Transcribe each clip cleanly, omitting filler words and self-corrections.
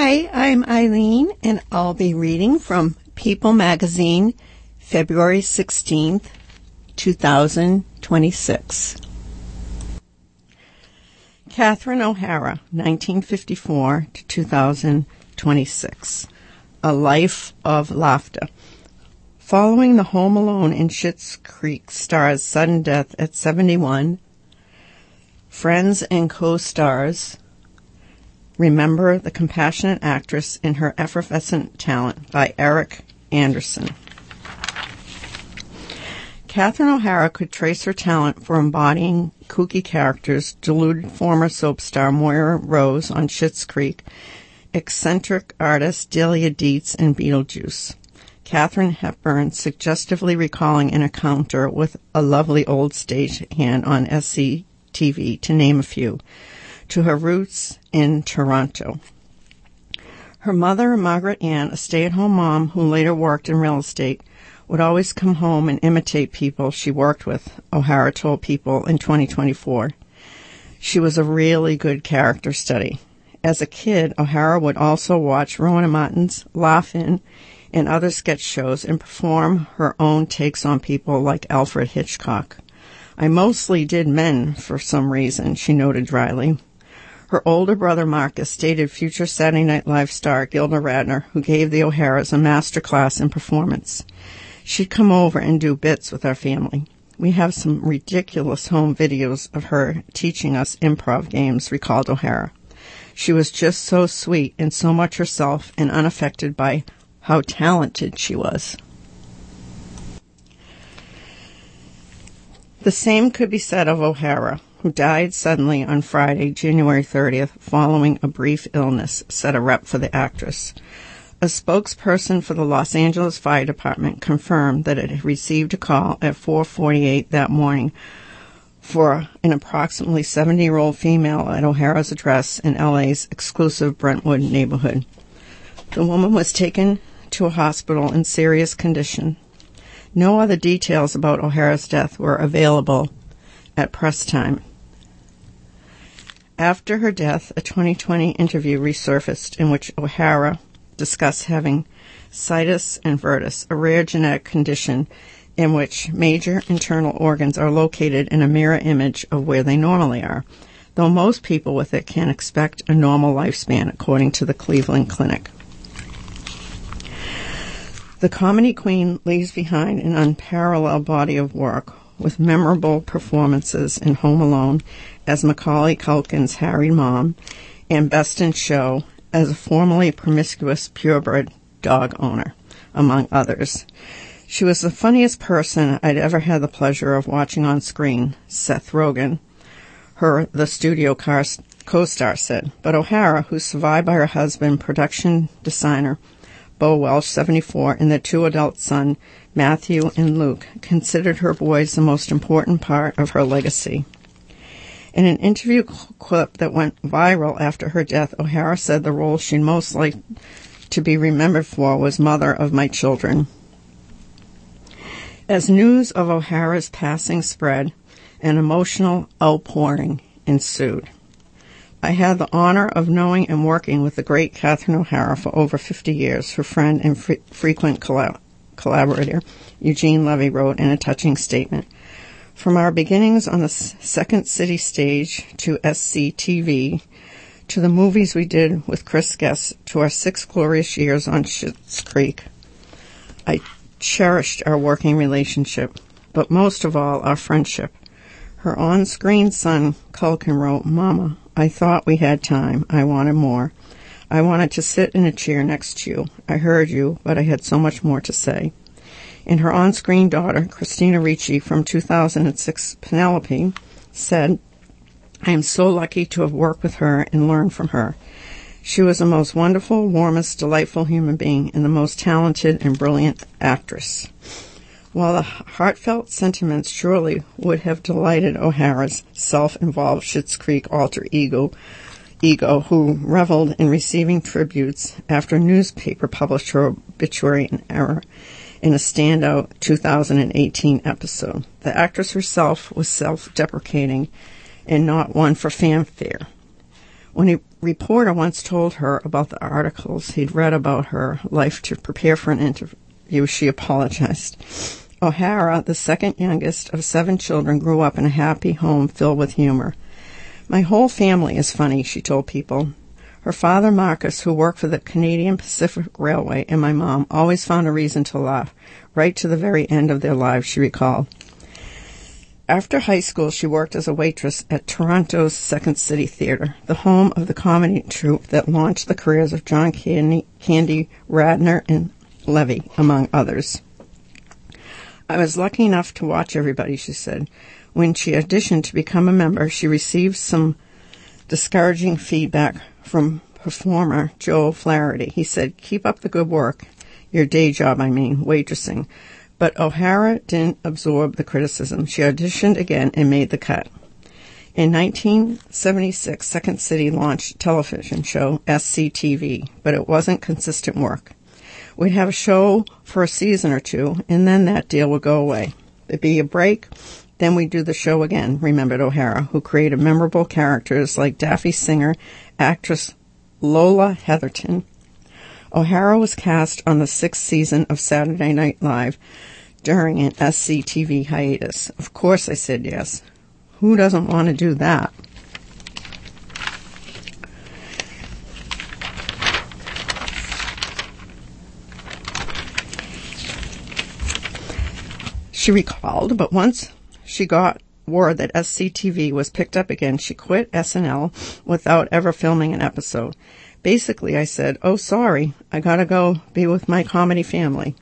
Hi, I'm Eileen, and I'll be reading from People Magazine, February 16th, 2026. Catherine O'Hara, 1954 to 2026. A Life of Laughter. Following the Home Alone in Schitt's Creek star's sudden death at 71, friends and co-stars remember the compassionate actress and her effervescent talent by Eric Anderson. Catherine O'Hara could trace her talent for embodying kooky characters, deluded former soap star Moira Rose on Schitt's Creek, eccentric artist Delia Dietz in Beetlejuice, Katharine Hepburn suggestively recalling an encounter with a lovely old stagehand on SCTV, to name a few, to her roots in Toronto. Her mother, Margaret Ann, a stay-at-home mom who later worked in real estate, would always come home and imitate people she worked with, O'Hara told People in 2024. She was a really good character study. As a kid, O'Hara would also watch Rowan Martin's Laugh-In and other sketch shows and perform her own takes on people like Alfred Hitchcock. I mostly did men for some reason, she noted dryly. Her older brother Marcus dated future Saturday Night Live star Gilda Radner, who gave the O'Haras a master class in performance. She'd come over and do bits with our family. We have some ridiculous home videos of her teaching us improv games, recalled O'Hara. She was just so sweet and so much herself and unaffected by how talented she was. The same could be said of O'Hara, who died suddenly on Friday, January 30th, following a brief illness, said a rep for the actress. A spokesperson for the Los Angeles Fire Department confirmed that it had received a call at 4:48 that morning for an approximately 70-year-old female at O'Hara's address in LA's exclusive Brentwood neighborhood. The woman was taken to a hospital in serious condition. No other details about O'Hara's death were available at press time. After her death, a 2020 interview resurfaced in which O'Hara discussed having situs inversus, a rare genetic condition in which major internal organs are located in a mirror image of where they normally are, though most people with it can expect a normal lifespan, according to the Cleveland Clinic. The comedy queen leaves behind an unparalleled body of work with memorable performances in Home Alone as Macaulay Culkin's harried mom and Best in Show as a formerly promiscuous purebred dog owner, among others. She was the funniest person I'd ever had the pleasure of watching on screen, Seth Rogen, the studio co-star, said. But O'Hara, who's survived by her husband, production designer Bo Welch, 74, and their two adult sons, Matthew and Luke, considered her boys the most important part of her legacy. In an interview clip that went viral after her death, O'Hara said the role she'd most like to be remembered for was mother of my children. As news of O'Hara's passing spread, an emotional outpouring ensued. I had the honor of knowing and working with the great Catherine O'Hara for over 50 years, her friend and frequent collaborator, Eugene Levy, wrote in a touching statement. From our beginnings on the Second City stage to SCTV, to the movies we did with Chris Guest, to our 6 glorious years on Schitt's Creek, I cherished our working relationship, but most of all, our friendship. Her on-screen son, Culkin, wrote, "Mama, I thought we had time. I wanted more. I wanted to sit in a chair next to you. I heard you, but I had so much more to say." And her on-screen daughter, Christina Ricci, from 2006, Penelope, said, "I am so lucky to have worked with her and learned from her. She was the most wonderful, warmest, delightful human being and the most talented and brilliant actress." While the heartfelt sentiments surely would have delighted O'Hara's self-involved Schitt's Creek alter ego, who reveled in receiving tributes after a newspaper published her obituary in error in a standout 2018 episode. The actress herself was self-deprecating and not one for fanfare. When he reporter once told her about the articles he'd read about her life to prepare for an interview, she apologized. O'Hara, the second youngest of 7 children, grew up in a happy home filled with humor. My whole family is funny, she told People. Her father, Marcus, who worked for the Canadian Pacific Railway, and my mom always found a reason to laugh, right to the very end of their lives, she recalled. After high school, she worked as a waitress at Toronto's Second City Theatre, the home of the comedy troupe that launched the careers of John Candy, Radnor, and Levy, among others. I was lucky enough to watch everybody, she said. When she auditioned to become a member, she received some discouraging feedback from performer Joe Flaherty. He said, "Keep up the good work, your day job, waitressing." But O'Hara didn't absorb the criticism. She auditioned again and made the cut. In 1976, Second City launched a television show, SCTV, but it wasn't consistent work. We'd have a show for a season or 2, and then that deal would go away. There'd be a break, then we'd do the show again, remembered O'Hara, who created memorable characters like Daffy Singer, actress Lola Heatherton. O'Hara was cast on the 6th season of Saturday Night Live during an SCTV hiatus. Of course I said yes. Who doesn't want to do that? She recalled, but once she got word that SCTV was picked up again, she quit SNL without ever filming an episode. Basically, I said, "Oh, sorry, I gotta go be with my comedy family."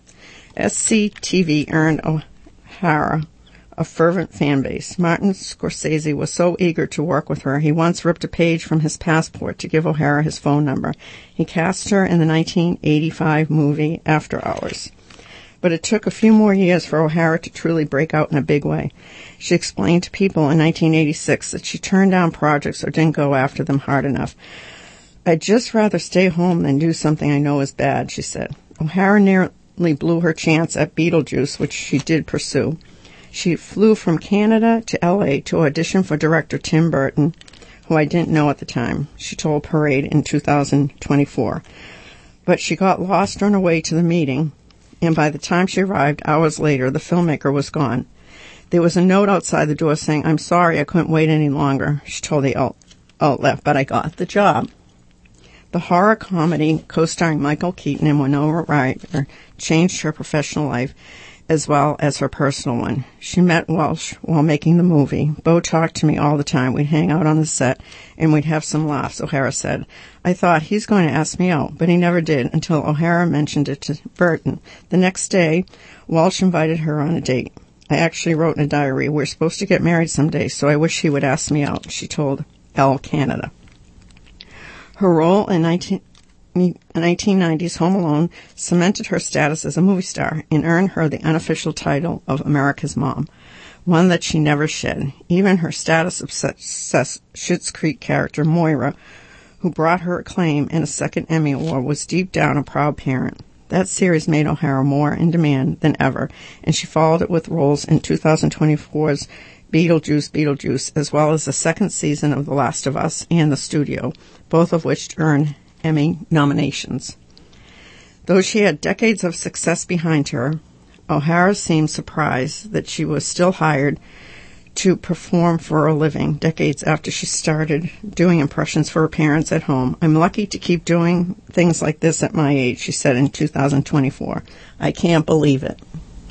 SCTV earned O'Hara a fervent fan base. Martin Scorsese was so eager to work with her, he once ripped a page from his passport to give O'Hara his phone number. He cast her in the 1985 movie After Hours. But it took a few more years for O'Hara to truly break out in a big way. She explained to People in 1986 that she turned down projects or didn't go after them hard enough. "I'd just rather stay home than do something I know is bad," she said. O'Hara nearly blew her chance at Beetlejuice, which she did pursue. She flew from Canada to L.A. to audition for director Tim Burton, who I didn't know at the time, she told Parade in 2024. But she got lost on her way to the meeting, and by the time she arrived, hours later, the filmmaker was gone. There was a note outside the door saying, "I'm sorry, I couldn't wait any longer," she told the outlet, "but I got the job." The horror comedy co-starring Michael Keaton and Winona Ryder changed her professional life as well as her personal one. She met Welsh while making the movie. "Bo talked to me all the time. We'd hang out on the set and we'd have some laughs," O'Hara said. "I thought he's going to ask me out, but he never did until O'Hara mentioned it to Burton. The next day, Welsh invited her on a date. I actually wrote in a diary, 'We're supposed to get married someday, so I wish he would ask me out,' she told Elle Canada." Her role in 1990's Home Alone cemented her status as a movie star and earned her the unofficial title of America's Mom, one that she never shed. Even her status obsessed Schitt's Creek character Moira, who brought her acclaim and a second Emmy Award, was deep down a proud parent. That series made O'Hara more in demand than ever, and she followed it with roles in 2024's Beetlejuice, as well as the 2nd season of The Last of Us and The Studio, both of which earned Emmy nominations. Though she had decades of success behind her, O'Hara seemed surprised that she was still hired to perform for a living decades after she started doing impressions for her parents at home. "I'm lucky to keep doing things like this at my age," she said in 2024. "I can't believe it."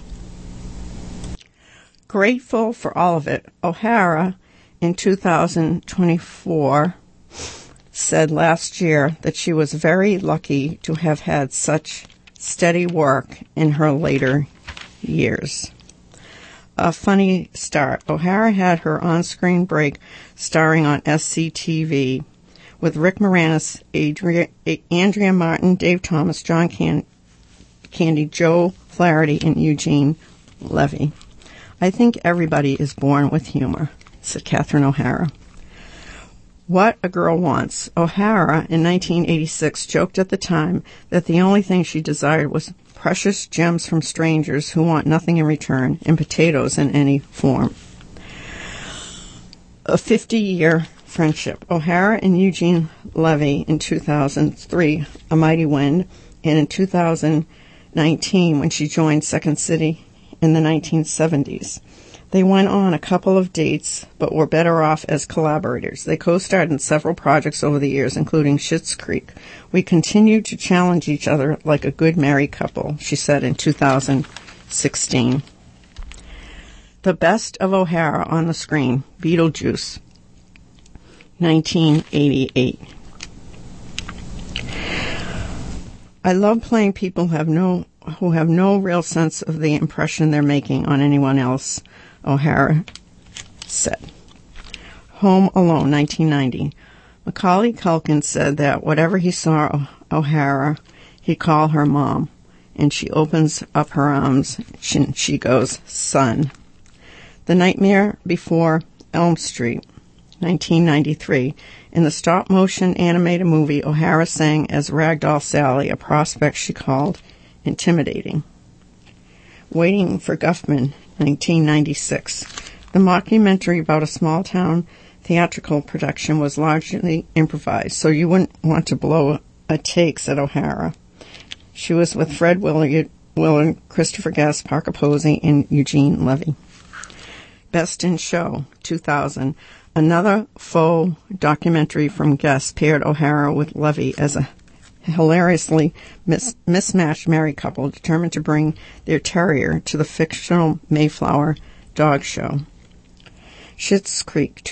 Grateful for all of it, O'Hara in 2024 said last year that she was very lucky to have had such steady work in her later years. A funny start. O'Hara had her on-screen break starring on SCTV with Rick Moranis, Andrea Martin, Dave Thomas, John Candy, Joe Flaherty, and Eugene Levy. "I think everybody is born with humor," said Catherine O'Hara. What a girl wants. O'Hara in 1986 joked at the time that the only thing she desired was precious gems from strangers who want nothing in return, and potatoes in any form. A 50-year friendship. O'Hara and Eugene Levy in 2003, A Mighty Wind, and in 2019 when she joined Second City in the 1970s. They went on a couple of dates, but were better off as collaborators. They co-starred in several projects over the years, including Schitt's Creek. We continue to challenge each other like a good married couple, she said in 2016. The Best of O'Hara on the Screen, Beetlejuice, 1988. I love playing people who have no real sense of the impression they're making on anyone else, O'Hara said. Home Alone, 1990. Macaulay Culkin said that whatever he saw O'Hara, he'd call her Mom, and she opens up her arms and she goes, Son. The Nightmare Before Elm Street, 1993. In the stop-motion animated movie, O'Hara sang as Ragdoll Sally, a prospect she called intimidating. Waiting for Guffman, 1996. The mockumentary about a small-town theatrical production was largely improvised, so you wouldn't want to blow a take, said O'Hara. She was with Fred Willard, Christopher Guest, Parker Posey, and Eugene Levy. Best in Show, 2000. Another faux documentary from Guest paired O'Hara with Levy as a hilariously mismatched married couple determined to bring their terrier to the fictional Mayflower dog show. Schitt's Creek,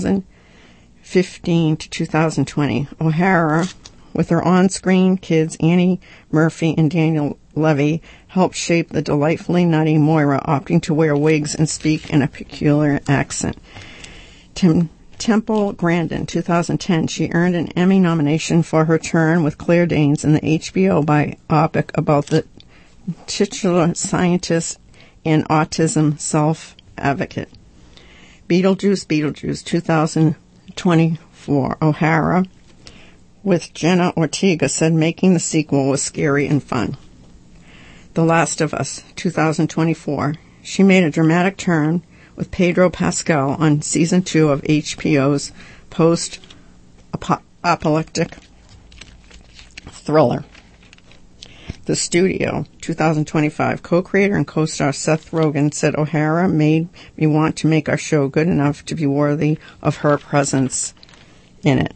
2015 to 2020. O'Hara, with her on-screen kids Annie Murphy and Daniel Levy, helped shape the delightfully nutty Moira, opting to wear wigs and speak in a peculiar accent. Temple Grandin, 2010. She earned an Emmy nomination for her turn with Claire Danes in the HBO biopic about the titular scientist and autism self-advocate. Beetlejuice, 2024. O'Hara, with Jenna Ortega, said making the sequel was scary and fun. The Last of Us, 2024. She made a dramatic turn with Pedro Pascal on Season 2 of HBO's post-apocalyptic thriller. The Studio, 2025. Co-creator and co-star Seth Rogen said O'Hara made me want to make our show good enough to be worthy of her presence in it.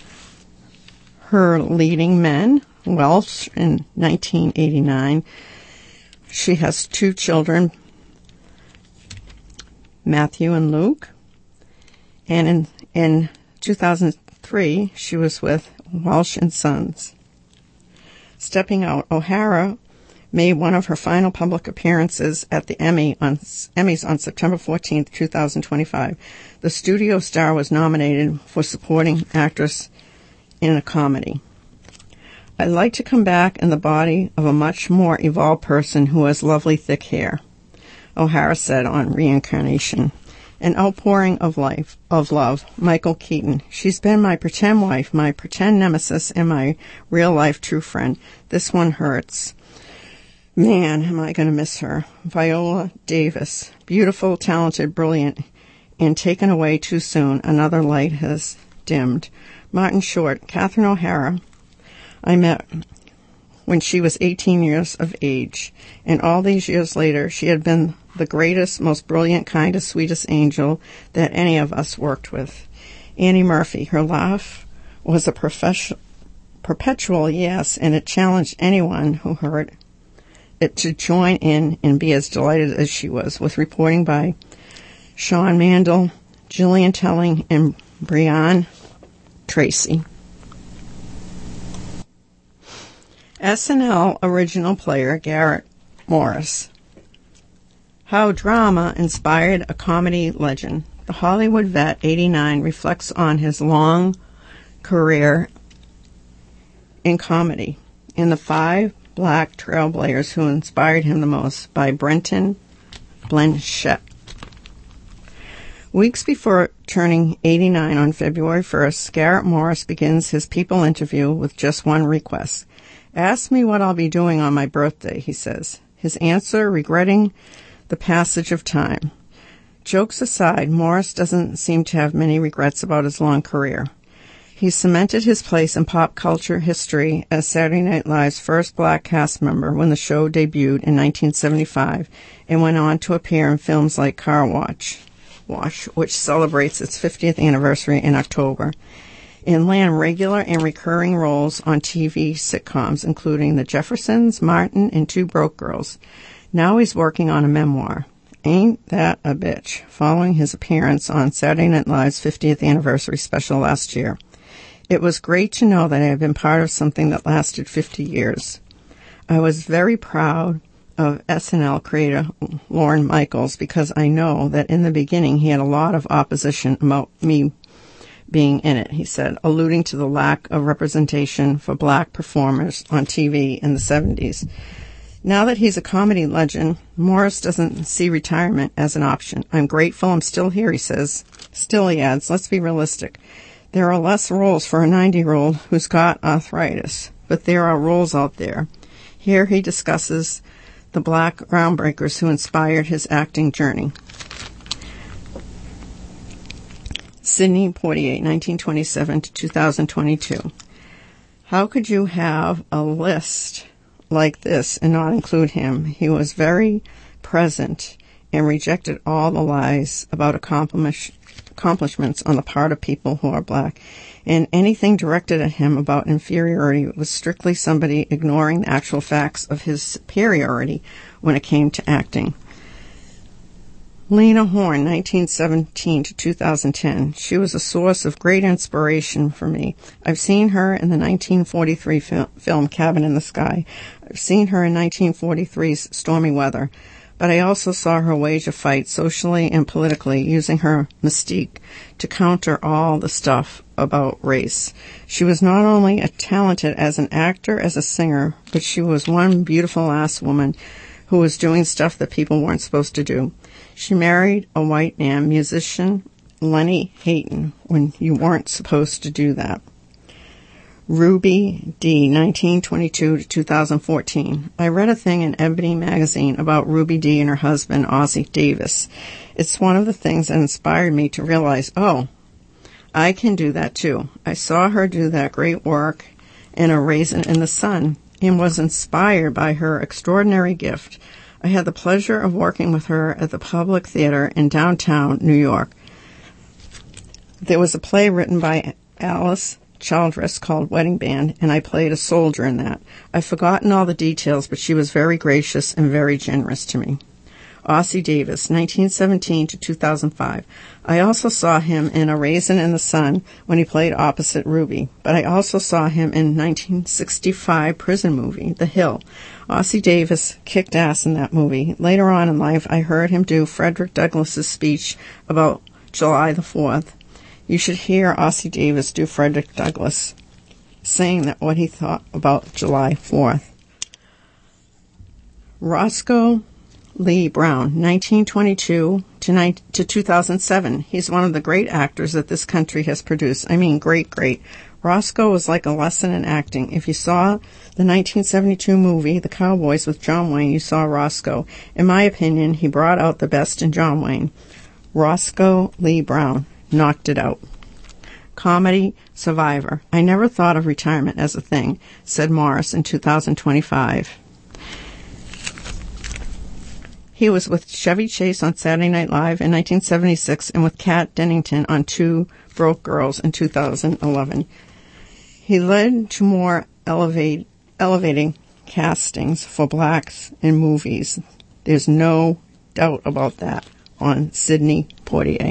Her leading men, Welsh in 1989. She has 2 children, Matthew and Luke. And in 2003, she was with Welsh and Sons. Stepping out, O'Hara made one of her final public appearances at the Emmys on September 14, 2025. The studio star was nominated for supporting actress in a comedy. I'd like to come back in the body of a much more evolved person who has lovely thick hair, O'Hara said on Reincarnation. An outpouring of love, Michael Keaton. She's been my pretend wife, my pretend nemesis, and my real-life true friend. This one hurts. Man, am I going to miss her. Viola Davis. Beautiful, talented, brilliant, and taken away too soon. Another light has dimmed. Martin Short. Catherine O'Hara. I met when she was 18 years of age, and all these years later, she had been the greatest, most brilliant, kindest, sweetest angel that any of us worked with. Annie Murphy. Her laugh was a perpetual yes, and it challenged anyone who heard it to join in and be as delighted as she was, with reporting by Sean Mandel, Gillian Telling, and Brianne Tracy. SNL original player Garrett Morris. How drama inspired a comedy legend. The Hollywood vet, 89, reflects on his long career in comedy and the 5 black trailblazers who inspired him the most, by Brenton Blanchett. Weeks before turning 89 on February 1st, Garrett Morris begins his People interview with just one request. Ask me what I'll be doing on my birthday, he says. His answer, regretting the passage of time. Jokes aside, Morris doesn't seem to have many regrets about his long career. He cemented his place in pop culture history as Saturday Night Live's first black cast member when the show debuted in 1975 and went on to appear in films like Car Wash, which celebrates its 50th anniversary in October, and land regular and recurring roles on TV sitcoms, including The Jeffersons, Martin, and Two Broke Girls. Now he's working on a memoir, Ain't That a Bitch, following his appearance on Saturday Night Live's 50th anniversary special last year. It was great to know that I have been part of something that lasted 50 years. I was very proud of SNL creator Lorne Michaels because I know that in the beginning he had a lot of opposition about me being in it, he said, alluding to the lack of representation for black performers on TV in the 70s. Now that he's a comedy legend, Morris doesn't see retirement as an option. I'm grateful I'm still here, he says. Still, he adds, let's be realistic. There are less roles for a 90-year-old who's got arthritis, but there are roles out there. Here he discusses the black groundbreakers who inspired his acting journey. Sidney Poitier, 1927 to 2022. How could you have a list like this and not include him? He was very present and rejected all the lies about accomplishments on the part of people who are black, and anything directed at him about inferiority was strictly somebody ignoring the actual facts of his superiority when it came to acting. Lena Horne, 1917 to 2010. She was a source of great inspiration for me. I've seen her in the 1943 film Cabin in the Sky. I've seen her in 1943's Stormy Weather. But I also saw her wage a fight socially and politically, using her mystique to counter all the stuff about race. She was not only talented as an actor, as a singer, but she was one beautiful ass woman who was doing stuff that people weren't supposed to do. She married a white man, musician Lenny Hayton, when you weren't supposed to do that. Ruby Dee, 1922 to 2014. I read a thing in Ebony magazine about Ruby Dee and her husband, Ossie Davis. It's one of the things that inspired me to realize, oh, I can do that too. I saw her do that great work in A Raisin in the Sun and was inspired by her extraordinary gift. I had the pleasure of working with her at the Public Theater in downtown New York. There was a play written by Alice Childress called Wedding Band, and I played a soldier in that. I've forgotten all the details, but she was very gracious and very generous to me. Ossie Davis, 1917 to 2005. I also saw him in A Raisin in the Sun when he played opposite Ruby, but I also saw him in 1965 prison movie, The Hill. Ossie Davis kicked ass in that movie. Later on in life, I heard him do Frederick Douglass's speech about July the 4th. You should hear Ossie Davis do Frederick Douglass, saying that what he thought about July 4th. Roscoe Lee Brown, 1922 to 2007. He's one of the great actors that this country has produced. I mean, great. Roscoe was like a lesson in acting. If you saw the 1972 movie, The Cowboys, with John Wayne, you saw Roscoe. In my opinion, he brought out the best in John Wayne. Roscoe Lee Brown knocked it out. Comedy survivor. I never thought of retirement as a thing, said Morris in 2025. He was with Chevy Chase on Saturday Night Live in 1976 and with Kat Dennington on Two Broke Girls in 2011. He led to more elevating castings for blacks in movies. There's no doubt about that on Sidney Poitier.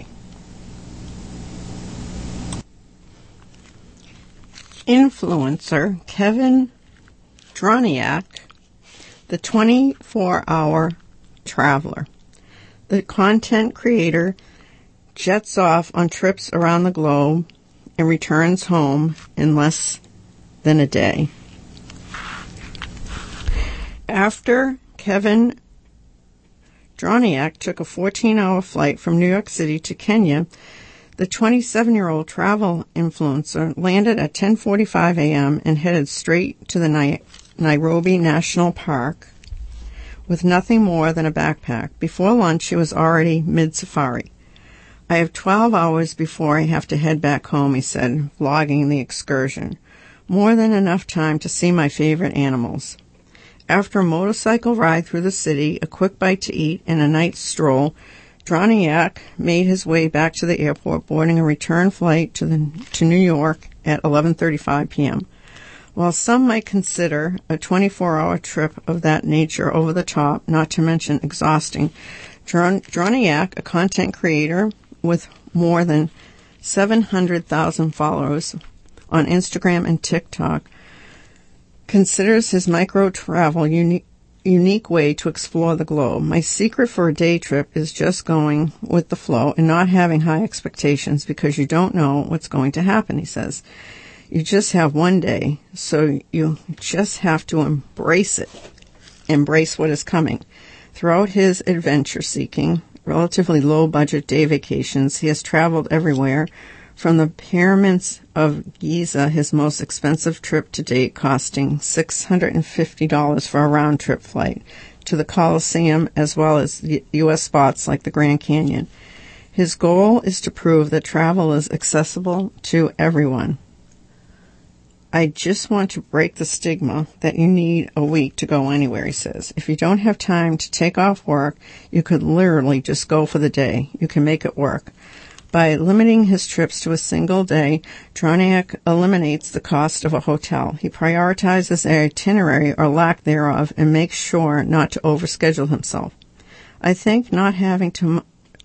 Influencer Kevin Droniak, the 24-hour traveler. The content creator jets off on trips around the globe and returns home in less than a day. After Kevin Droniak took a 14-hour flight from New York City to Kenya, the 27-year-old travel influencer landed at 10:45 a.m. and headed straight to the Nairobi National Park, with nothing more than a backpack. Before lunch, he was already mid-safari. I have 12 hours before I have to head back home, he said, vlogging the excursion. More than enough time to see my favorite animals. After a motorcycle ride through the city, a quick bite to eat, and a night's stroll, Droniak made his way back to the airport, boarding a return flight to New York at 11:35 p.m. While some might consider a 24-hour trip of that nature over the top, not to mention exhausting, Droniak, a content creator with more than 700,000 followers on Instagram and TikTok, considers his micro-travel unique way to explore the globe. My secret for a day trip is just going with the flow and not having high expectations because you don't know what's going to happen, he says. You just have one day, so you just have to embrace it. Embrace what is coming. Throughout his adventure-seeking, relatively low-budget day vacations, he has traveled everywhere, from the pyramids of Giza, his most expensive trip to date costing $650 for a round-trip flight, to the Colosseum as well as U.S. spots like the Grand Canyon. His goal is to prove that travel is accessible to everyone. I just want to break the stigma that you need a week to go anywhere, he says. If you don't have time to take off work, you could literally just go for the day. You can make it work. By limiting his trips to a single day, Droniak eliminates the cost of a hotel. He prioritizes the itinerary or lack thereof and makes sure not to overschedule himself. I think not having too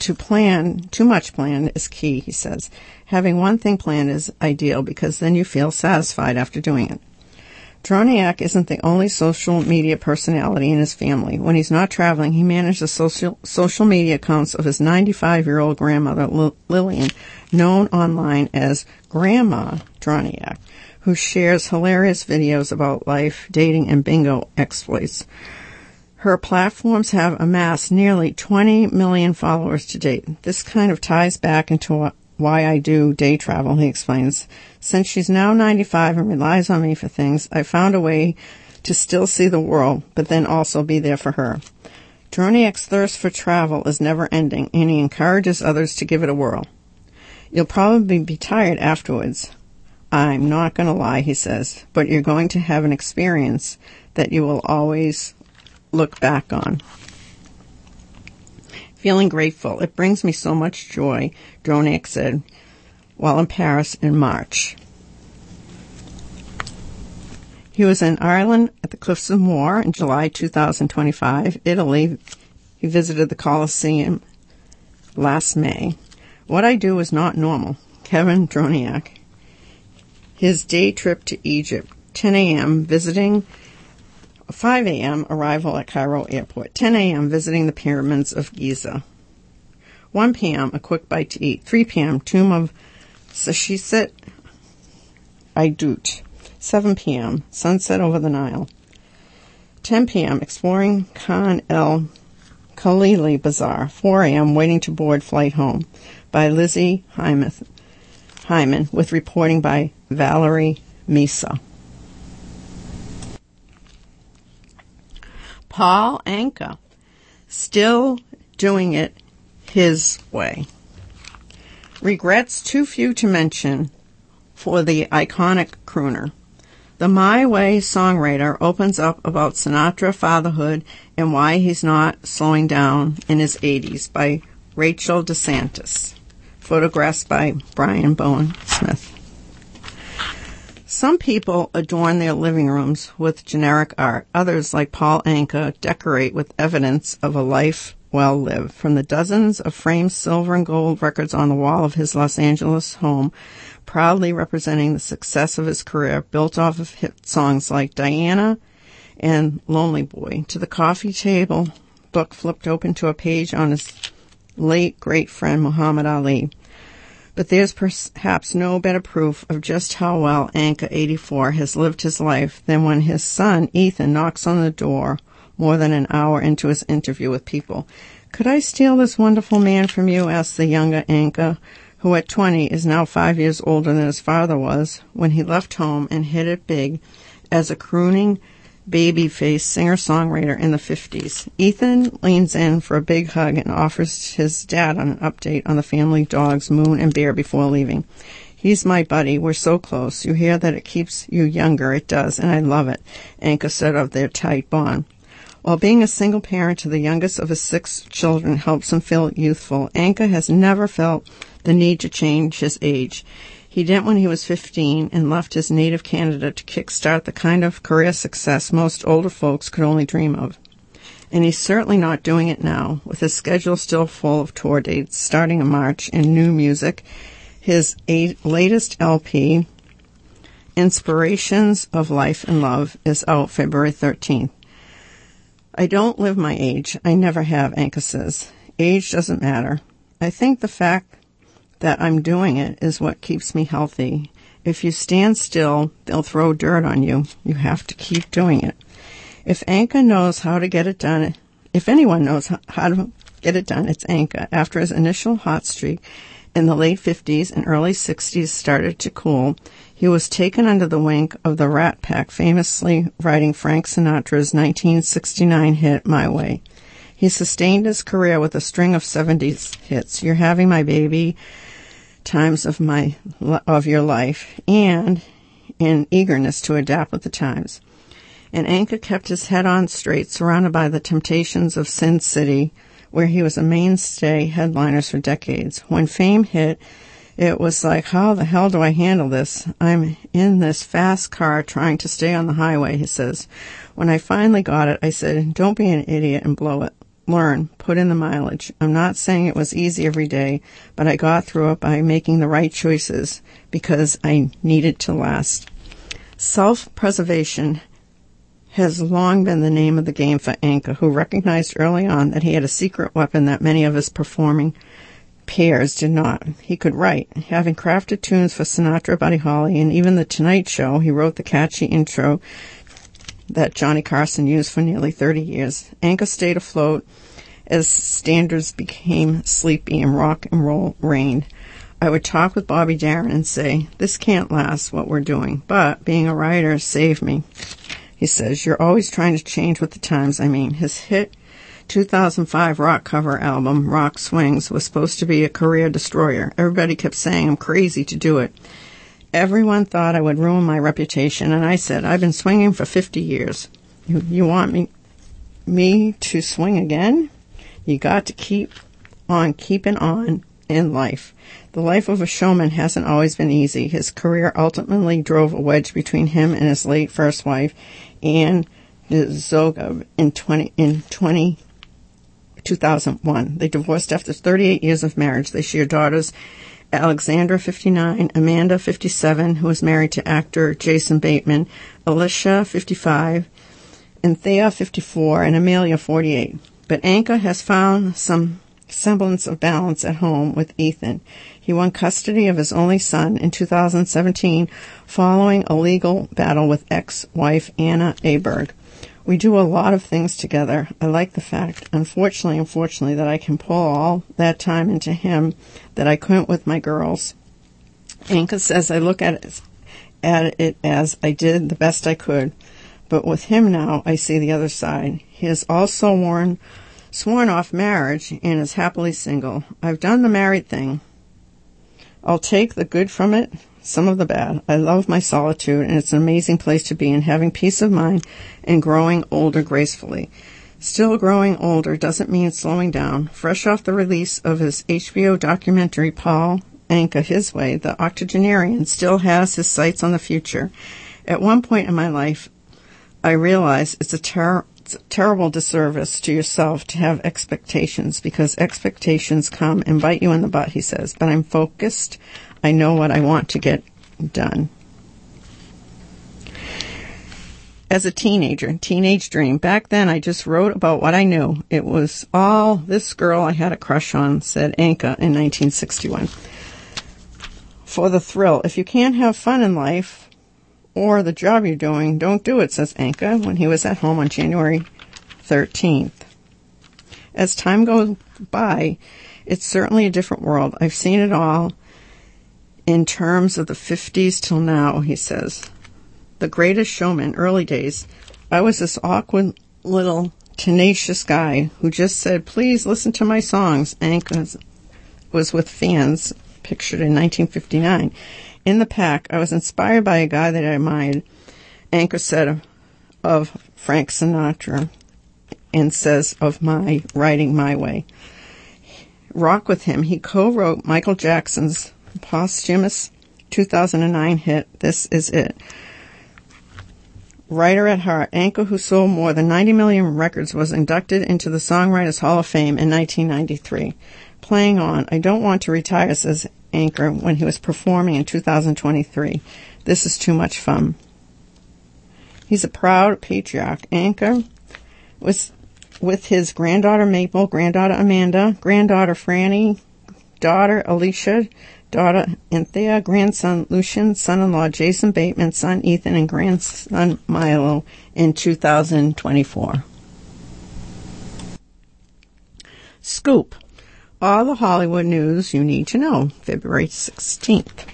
much planned is key, he says. Having one thing planned is ideal because then you feel satisfied after doing it. Droniak isn't the only social media personality in his family. When he's not traveling, he manages the social media accounts of his 95-year-old grandmother, Lillian, known online as Grandma Droniak, who shares hilarious videos about life, dating, and bingo exploits. Her platforms have amassed nearly 20 million followers to date. This kind of ties back into why I do day travel, he explains. Since she's now 95 and relies on me for things, I found a way to still see the world, but then also be there for her. Droniak's thirst for travel is never ending, and he encourages others to give it a whirl. You'll probably be tired afterwards. I'm not going to lie, he says, but you're going to have an experience that you will always look back on. Feeling grateful. It brings me so much joy, Droniak said while in Paris in March. He was in Ireland at the Cliffs of Moher in July 2025. Italy, he visited the Colosseum last May. What I do is not normal. Kevin Droniak. His day trip to Egypt, 10 a.m. visiting 5 a.m. arrival at Cairo Airport. 10 a.m. visiting the pyramids of Giza. 1 p.m. a quick bite to eat. 3 p.m. tomb of Seshiset Aidut. 7 p.m. sunset over the Nile. 10 p.m. exploring Khan el Khalili Bazaar. 4 a.m. waiting to board flight home by Lizzie Hyman with reporting by Valerie Misa. Paul Anka, still doing it his way. Regrets too few to mention for the iconic crooner. The My Way songwriter opens up about Sinatra fatherhood and why he's not slowing down in his 80s by Rachel DeSantis. Photographs by Brian Bowen Smith. Some people adorn their living rooms with generic art. Others, like Paul Anka, decorate with evidence of a life well lived. From the dozens of framed silver and gold records on the wall of his Los Angeles home, proudly representing the success of his career, built off of hit songs like Diana and Lonely Boy, to the coffee table book flipped open to a page on his late great friend Muhammad Ali. But there's perhaps no better proof of just how well Anka 84 has lived his life than when his son Ethan knocks on the door more than an hour into his interview with People. "Could I steal this wonderful man from you?" asked the younger Anka, who at 20 is now 5 years older than his father was when he left home and hit it big as a crooning baby-faced singer-songwriter in the 50s. Ethan leans in for a big hug and offers his dad an update on the family dogs, Moon and Bear, before leaving. He's my buddy. We're so close. You hear that it keeps you younger. It does, and I love it, Anka said of their tight bond. While being a single parent to the youngest of his 6 children helps him feel youthful, Anka has never felt the need to change his age. He didn't when he was 15 and left his native Canada to kickstart the kind of career success most older folks could only dream of. And he's certainly not doing it now, with his schedule still full of tour dates starting in March and new music. His latest LP, Inspirations of Life and Love, is out February 13th. I don't live my age. I never have, Anka says. Age doesn't matter. I think the fact that I'm doing it is what keeps me healthy. If you stand still, they'll throw dirt on you. You have to keep doing it. If Anka knows how to get it done, if anyone knows how to get it done, it's Anka. After his initial hot streak in the late 50s and early 60s started to cool, he was taken under the wing of the Rat Pack, famously writing Frank Sinatra's 1969 hit, My Way. He sustained his career with a string of 70s hits, You're Having My Baby, Times of Your Life, and an eagerness to adapt with the times. And Anka kept his head on straight, surrounded by the temptations of Sin City, where he was a mainstay headliners for decades. When fame hit, it was like, how the hell do I handle this? I'm in this fast car trying to stay on the highway, he says. When I finally got it, I said, don't be an idiot and blow it. Learn, put in the mileage. I'm not saying it was easy every day, but I got through it by making the right choices because I needed to last. Self-preservation has long been the name of the game for Anka, who recognized early on that he had a secret weapon that many of his performing peers did not. He could write. Having crafted tunes for Sinatra, Buddy Holly, and even The Tonight Show, he wrote the catchy intro that Johnny Carson used for nearly 30 years. Anka stayed afloat as standards became sleepy and rock and roll reigned. I would talk with Bobby Darin and say, this can't last, what we're doing, but being a writer saved me. He says, you're always trying to change with the times. His hit 2005 rock cover album, Rock Swings, was supposed to be a career destroyer. Everybody kept saying I'm crazy to do it. Everyone thought I would ruin my reputation, and I said, I've been swinging for 50 years. You want me to swing again? You got to keep on keeping on in life. The life of a showman hasn't always been easy. His career ultimately drove a wedge between him and his late first wife, Anne Zogab, in 2001. They divorced after 38 years of marriage. They share daughters, Alexandra, 59, Amanda, 57, who is married to actor Jason Bateman, Alicia, 55, and Thea, 54, and Amelia, 48. But Anka has found some semblance of balance at home with Ethan. He won custody of his only son in 2017 following a legal battle with ex-wife Anna Aberg. We do a lot of things together. I like the fact, unfortunately, that I can pull all that time into him that I couldn't with my girls. Anka says I look at it as I did the best I could, but with him now I see the other side. He has also sworn off marriage and is happily single. I've done the married thing. I'll take the good from it, some of the bad. I love my solitude, and it's an amazing place to be in, having peace of mind and growing older gracefully. Still growing older doesn't mean slowing down. Fresh off the release of his HBO documentary, Paul Anka, His Way, the octogenarian still has his sights on the future. At one point in my life, I realized it's a terrible disservice to yourself to have expectations, because expectations come and bite you in the butt, he says. But I'm focused. I know what I want to get done. As a teenage dream. Back then, I just wrote about what I knew. It was all this girl I had a crush on, said Anka in 1961. For the thrill. If you can't have fun in life or the job you're doing, don't do it, says Anka when he was at home on January 13th. As time goes by, it's certainly a different world. I've seen it all in terms of the 50s till now, he says. The Greatest Showman, early days, I was this awkward little tenacious guy who just said, please listen to my songs. Anchor was with fans, pictured in 1959. In the pack, I was inspired by a guy that I admired. Anchor said of Frank Sinatra and says of my writing my way. Rock with him. He co-wrote Michael Jackson's posthumous 2009 hit, This Is It. Writer at heart, Anchor, who sold more than 90 million records, was inducted into the Songwriters Hall of Fame in 1993. Playing on, I Don't Want to Retire, says Anchor when he was performing in 2023. This is too much fun. He's a proud patriarch. Anchor was with his granddaughter Maple, granddaughter Amanda, granddaughter Franny, daughter Alicia, daughter Anthea, grandson Lucian, son-in-law Jason Bateman, son Ethan, and grandson Milo in 2024. Scoop. All the Hollywood news you need to know, February 16th.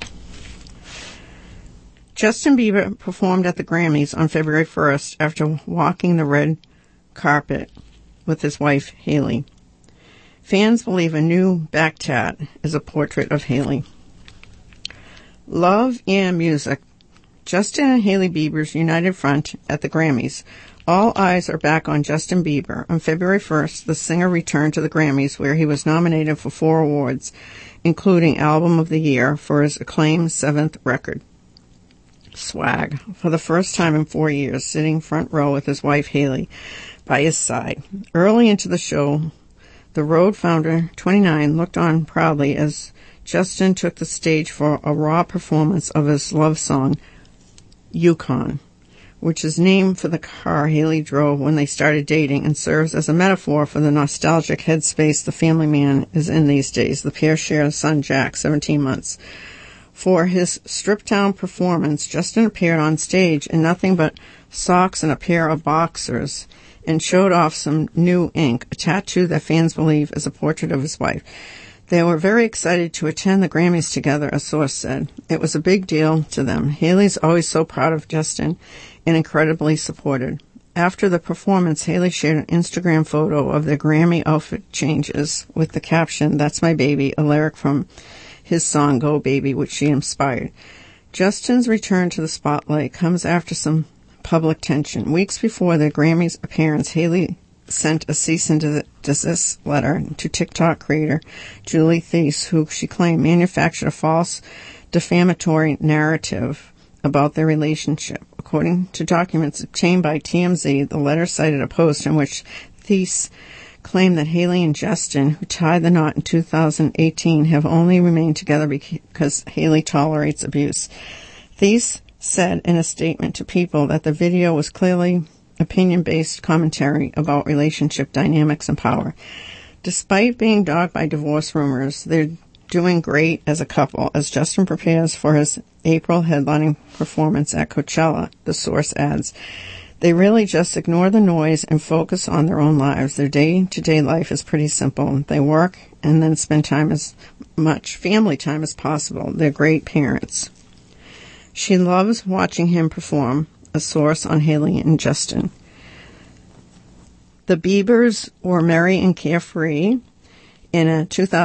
Justin Bieber performed at the Grammys on February 1st after walking the red carpet with his wife, Haley. Fans believe a new back tat is a portrait of Haley. Love and music. Justin and Haley Bieber's united front at the Grammys. All eyes are back on Justin Bieber. On February 1st, the singer returned to the Grammys, where he was nominated for 4 awards, including Album of the Year for his acclaimed 7th record. Swag. For the first time in 4 years, sitting front row with his wife Haley by his side. Early into the show, the Road founder, 29, looked on proudly as Justin took the stage for a raw performance of his love song, Yukon, which is named for the car Haley drove when they started dating and serves as a metaphor for the nostalgic headspace the family man is in these days. The pair share a son, Jack, 17 months. For his stripped-down performance, Justin appeared on stage in nothing but socks and a pair of boxers and showed off some new ink, a tattoo that fans believe is a portrait of his wife. They were very excited to attend the Grammys together, a source said. It was a big deal to them. Haley's always so proud of Justin and incredibly supported. After the performance, Haley shared an Instagram photo of their Grammy outfit changes with the caption, That's My Baby, a lyric from his song Go Baby, which she inspired. Justin's return to the spotlight comes after some public tension. Weeks before the Grammys appearance, Haley sent a cease and desist letter to TikTok creator Julie Thies, who she claimed manufactured a false defamatory narrative about their relationship. According to documents obtained by TMZ, the letter cited a post in which Thies claimed that Haley and Justin, who tied the knot in 2018, have only remained together because Haley tolerates abuse. Thies said in a statement to People that the video was clearly opinion-based commentary about relationship dynamics and power. Despite being dogged by divorce rumors, they're doing great as a couple as Justin prepares for his April headlining performance at Coachella, the source adds. They really just ignore the noise and focus on their own lives. Their day-to-day life is pretty simple. They work and then spend time as much family time as possible. They're great parents. She loves watching him perform, a source on Haley and Justin. The Biebers were merry and carefree in a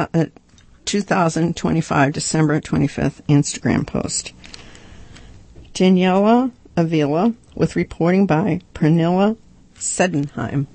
2025 December 25th Instagram post. Daniela Avila with reporting by Pernilla Sedenheim.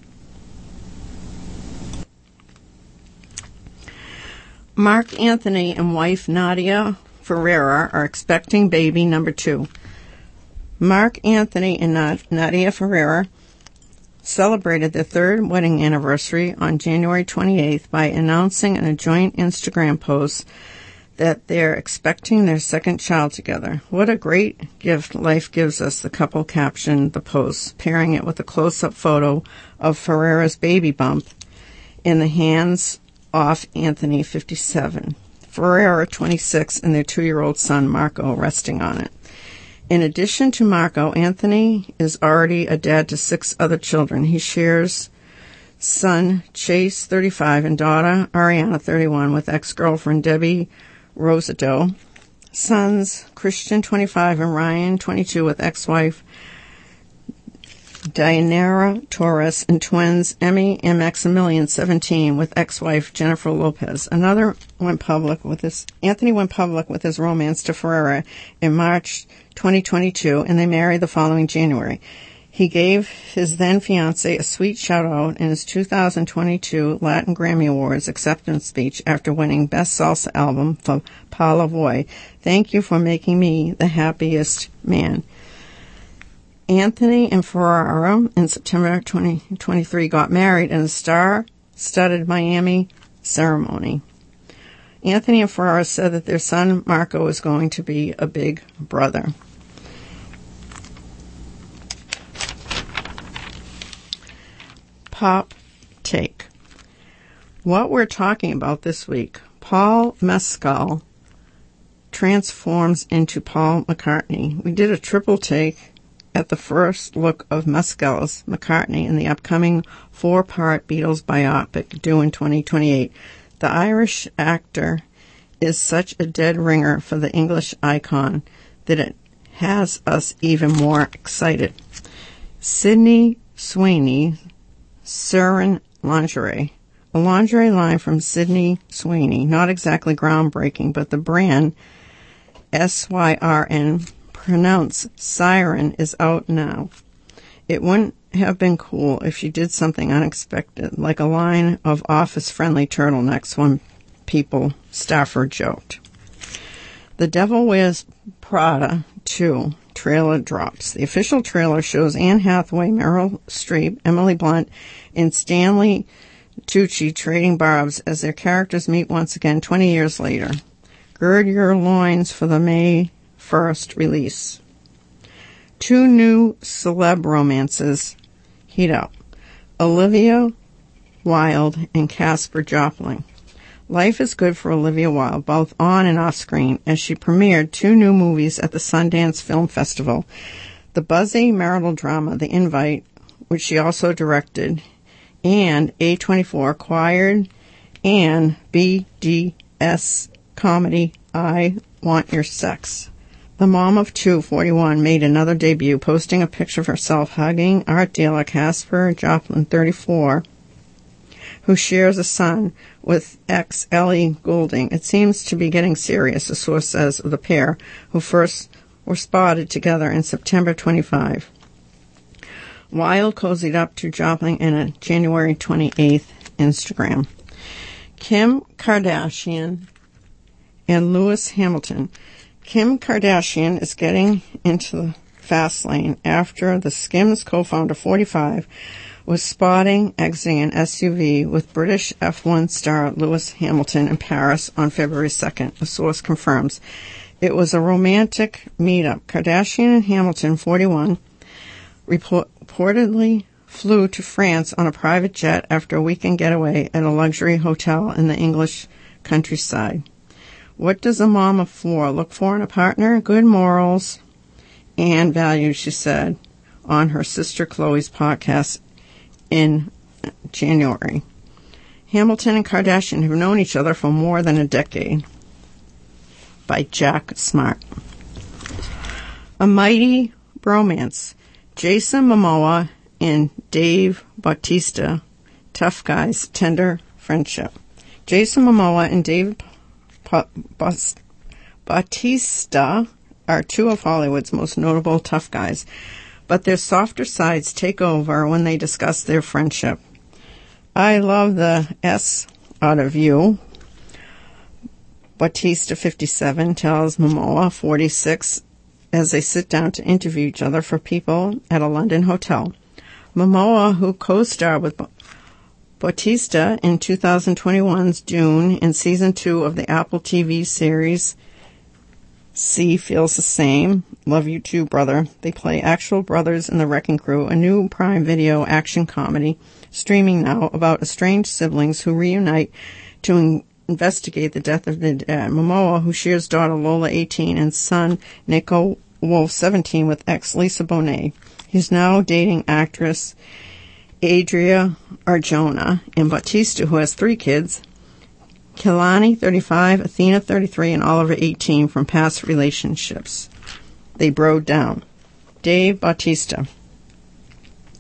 Mark Anthony and wife Nadia Ferreira are expecting baby number 2. Mark Anthony and Nadia Ferreira celebrated their 3rd wedding anniversary on January 28th by announcing in a joint Instagram post that they're expecting their 2nd child together. What a great gift life gives us, the couple captioned the post, pairing it with a close-up photo of Ferreira's baby bump in the hands of Anthony, 57, Ferreira, 26, and their 2-year-old son, Marco, resting on it. In addition to Marco, Anthony is already a dad to 6 other children. He shares son Chase, 35, and daughter Ariana, 31, with ex-girlfriend Debbie Rosado. Sons Christian, 25, and Ryan, 22, with ex-wife Dayanara Torres and twins Emmy and Maximilian, 17, with ex-wife Jennifer Lopez. Another Anthony went public with his romance to Ferrera in March 2022, and they married the following January. He gave his then-fiancée a sweet shout-out in his 2022 Latin Grammy Awards acceptance speech after winning Best Salsa Album for Pa La Voy. Thank you for making me the happiest man. Anthony and Ferrera in September 2023 got married in a star-studded Miami ceremony. Anthony and Ferrera said that their son Marco is going to be a big brother. Pop take. What we're talking about this week, Paul Mescal transforms into Paul McCartney. We did a triple take at the first look of Mescal's McCartney in the upcoming 4-part Beatles biopic due in 2028. The Irish actor is such a dead ringer for the English icon that it has us even more excited. Sydney Sweeney, Surin Lingerie. A lingerie line from Sydney Sweeney. Not exactly groundbreaking, but the brand, SYRN, pronounced Siren, is out now. It wouldn't have been cool if she did something unexpected, like a line of office-friendly turtlenecks when Stafford joked. The Devil Wears Prada 2 trailer drops. The official trailer shows Anne Hathaway, Meryl Streep, Emily Blunt, and Stanley Tucci trading barbs as their characters meet once again 20 years later. Gird your loins for the May 1st release. 2 new celeb romances heat up. Olivia Wilde and Casper Joplin. Life is good for Olivia Wilde, both on and off screen, as she premiered 2 new movies at the Sundance Film Festival. The buzzy marital drama, The Invite, which she also directed, and A24 acquired, and BDS comedy, I Want Your Sex. The mom of 2, 41, made another debut, posting a picture of herself hugging art dealer Casper Joplin, 34, who shares a son with ex Ellie Goulding. It seems to be getting serious, a source says, of the pair, who first were spotted together in September 25. Wilde cozied up to Joplin in a January 28th Instagram. Kim Kardashian and Lewis Hamilton. Kim Kardashian is getting into the fast lane after the Skims co-founder, 45, was spotting exiting an SUV with British F1 star Lewis Hamilton in Paris on February 2nd, a source confirms. It was a romantic meetup. Kardashian and Hamilton, 41, reportedly flew to France on a private jet after a weekend getaway at a luxury hotel in the English countryside. What does a mom of 4 look for in a partner? Good morals and values, she said on her sister Chloe's podcast in January. Hamilton and Kardashian have known each other for more than a decade. By Jack Smart. A mighty bromance. Jason Momoa and Dave Bautista, tough guys, tender friendship. Jason Momoa and Dave Bautista are 2 of Hollywood's most notable tough guys, but their softer sides take over when they discuss their friendship. I love the S out of you, Bautista, 57, tells Momoa, 46, as they sit down to interview each other for People at a London hotel. Momoa, who co-starred with Bautista in 2021's Dune and Season 2 of the Apple TV series C Feels the Same, Love You Too, Brother. They play actual brothers in The Wrecking Crew, a new Prime Video action comedy streaming now about estranged siblings who reunite to investigate the death of their dad. Momoa, who shares daughter Lola, 18, and son Nico Wolf, 17, with ex Lisa Bonet. He's now dating actress Adria Arjona, and Bautista, who has 3 kids, Kehlani, 35, Athena, 33, and Oliver, 18, from past relationships. They broed down. Dave Bautista.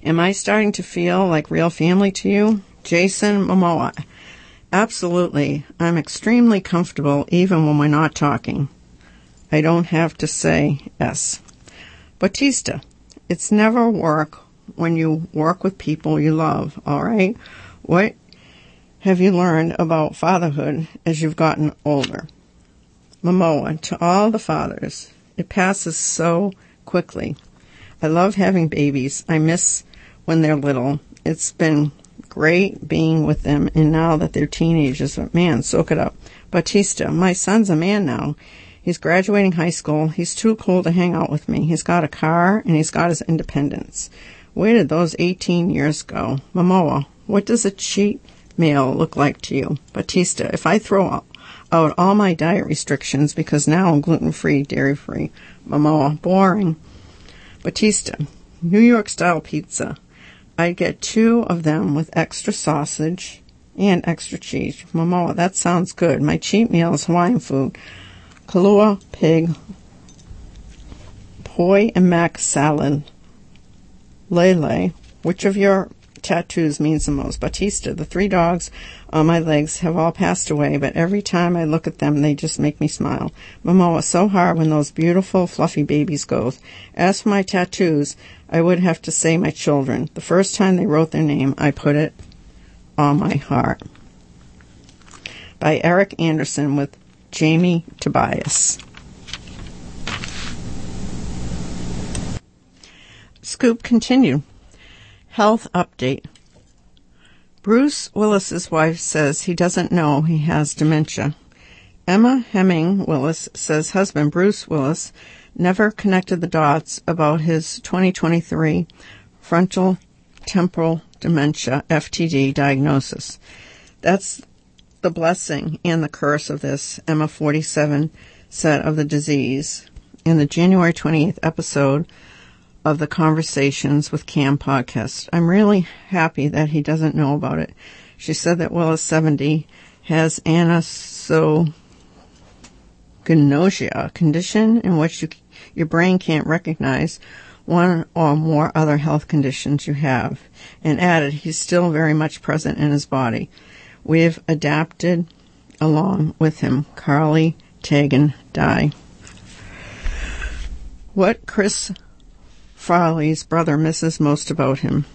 Am I starting to feel like real family to you? Jason Momoa. Absolutely. I'm extremely comfortable even when we're not talking. I don't have to say S. Batista. It's never work when you work with people you love, all right? What have you learned about fatherhood as you've gotten older? Momoa. To all the fathers. It passes so quickly. I love having babies. I miss when they're little. It's been great being with them, and now that they're teenagers, but man, soak it up. Batista, my son's a man now. He's graduating high school. He's too cool to hang out with me. He's got a car, and he's got his independence. Where did those 18 years go? Momoa, what does a cheat meal look like to you? Batista, if I throw out all my diet restrictions because now I'm gluten-free, dairy-free. Momoa, boring. Batista, New York-style pizza. I'd get 2 of them with extra sausage and extra cheese. Momoa, that sounds good. My cheat meal is Hawaiian food. Kalua pig, poi and mac salad. Lele, which of your tattoos means the most? Batista, the 3 dogs on my legs have all passed away, but every time I look at them, they just make me smile. Momoa, so hard when those beautiful, fluffy babies go. As for my tattoos, I would have to say my children. The first time they wrote their name, I put it on my heart. By Eric Anderson with Jamie Tobias. Scoop continued. Health update. Bruce Willis's wife says he doesn't know he has dementia. Emma Hemming Willis says husband Bruce Willis never connected the dots about his 2023 frontal temporal dementia, FTD, diagnosis. That's the blessing and the curse of this, Emma 47 said of the disease in the January 28th episode of the Conversations with Cam podcast. I'm really happy that he doesn't know about it. She said that Willis 70 has anosognosia, a condition in which your brain can't recognize one or more other health conditions you have, and added he's still very much present in his body. We've adapted along with him. Carly Tagan Dye. What Chris Farley's brother misses most about him.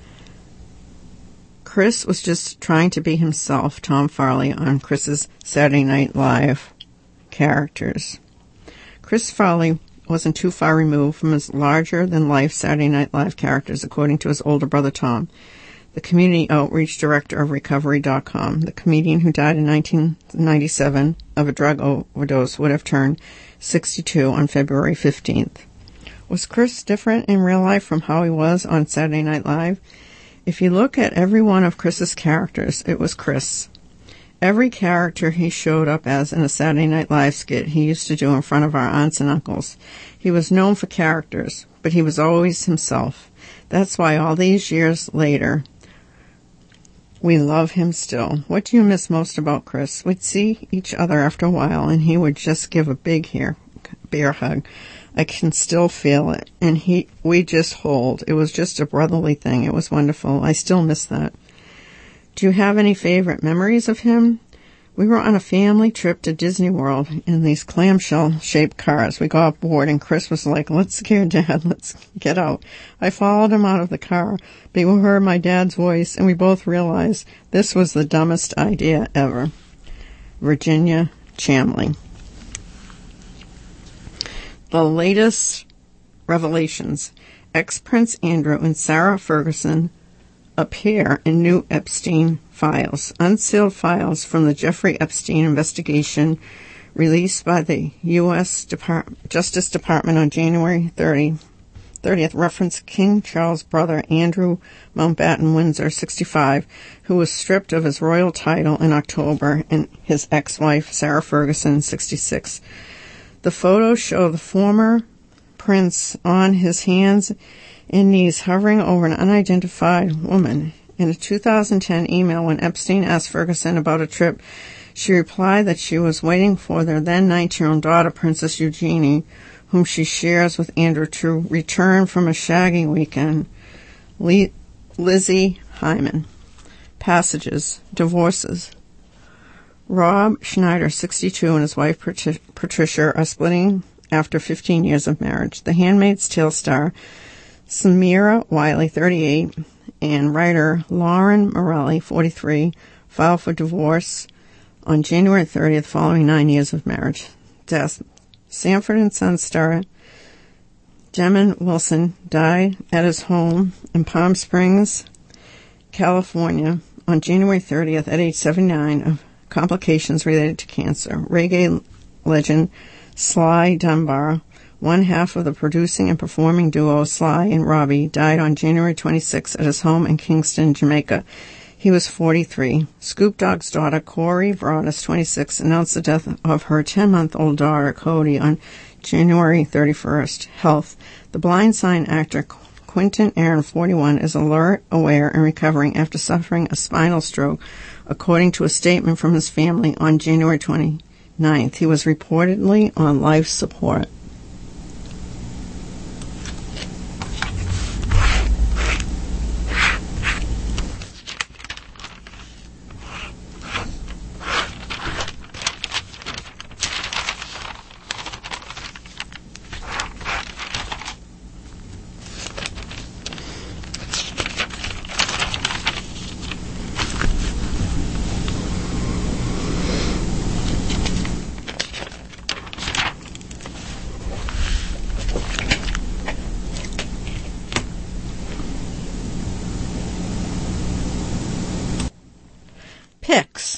Chris was just trying to be himself, Tom Farley, on Chris's Saturday Night Live characters. Chris Farley wasn't too far removed from his larger-than-life Saturday Night Live characters, according to his older brother Tom, the community outreach director of Recovery.com. The comedian who died in 1997 of a drug overdose would have turned 62 on February 15th. Was Chris different in real life from how he was on Saturday Night Live? If you look at every one of Chris's characters, it was Chris. Every character he showed up as in a Saturday Night Live skit he used to do in front of our aunts and uncles. He was known for characters, but he was always himself. That's why all these years later, we love him still. What do you miss most about Chris? We'd see each other after a while, and he would just give a big bear hug. I can still feel it, and we just hold. It was just a brotherly thing. It was wonderful. I still miss that. Do you have any favorite memories of him? We were on a family trip to Disney World in these clamshell-shaped cars. We got aboard, and Chris was like, "Let's scare Dad. Let's get out." I followed him out of the car, but we heard my dad's voice, and we both realized this was the dumbest idea ever. Virginia Chamley. The latest revelations. Ex-Prince Andrew and Sarah Ferguson appear in new Epstein files. Unsealed files from the Jeffrey Epstein investigation released by the U.S. Justice Department on January 30th reference King Charles' brother Andrew Mountbatten Windsor, 65, who was stripped of his royal title in October, and his ex-wife Sarah Ferguson, 66. The photos show the former prince on his hands and knees hovering over an unidentified woman. In a 2010 email, when Epstein asked Ferguson about a trip, she replied that she was waiting for their then 19-year-old daughter, Princess Eugenie, whom she shares with Andrew, to return from a shagging weekend. Lizzie Hyman. Passages. Divorces. Rob Schneider, 62, and his wife Patricia are splitting after 15 years of marriage. The Handmaid's Tale star Samira Wiley, 38, and writer Lauren Morelli, 43, filed for divorce on January 30th following 9 years of marriage. Death. Sanford & Son star Demon Wilson died at his home in Palm Springs, California on January 30th at age 79 of complications related to cancer. Reggae legend Sly Dunbar, one half of the producing and performing duo Sly and Robbie, died on January 26 at his home in Kingston, Jamaica. He was 43. Scoop Dogg's daughter, Corey Broaddus, 26, announced the death of her 10-month-old daughter, Cody, on January 31st. Health. The Blind Sign actor Quentin Aaron, 41, is alert, aware, and recovering after suffering a spinal stroke, according to a statement from his family on January 29th. He was reportedly on life support. Picks.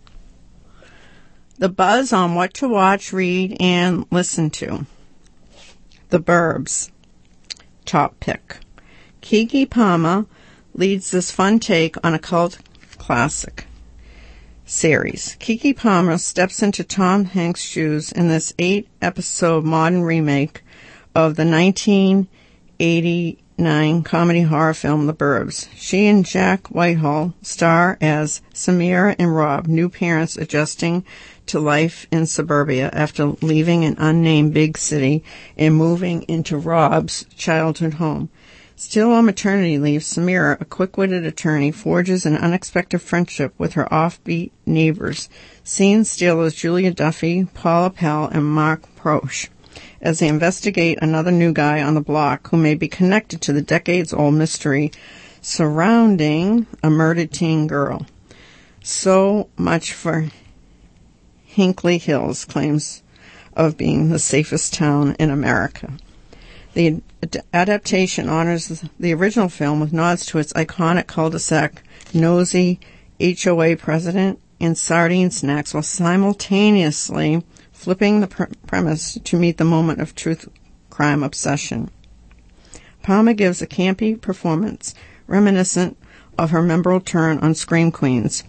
The buzz on what to watch, read, and listen to. The Burbs. Top pick. Keke Palmer leads this fun take on a cult classic series. Keke Palmer steps into Tom Hanks' shoes in this 8-episode modern remake of the 1989 comedy horror film The Burbs. She and Jack Whitehall star as Samira and Rob, new parents adjusting to life in suburbia after leaving an unnamed big city and moving into Rob's childhood home. Still on maternity leave, Samira, a quick-witted attorney, forges an unexpected friendship with her offbeat neighbors, scene stealers Julia Duffy, Paula Pell, and Mark Proch, as they investigate another new guy on the block who may be connected to the decades-old mystery surrounding a murdered teen girl. So much for Hinckley Hills claims of being the safest town in America. The adaptation honors the original film with nods to its iconic cul-de-sac, nosy HOA president, and sardine snacks, while simultaneously flipping the premise to meet the moment of truth-crime obsession. Palmer gives a campy performance reminiscent of her memorable turn on Scream Queens,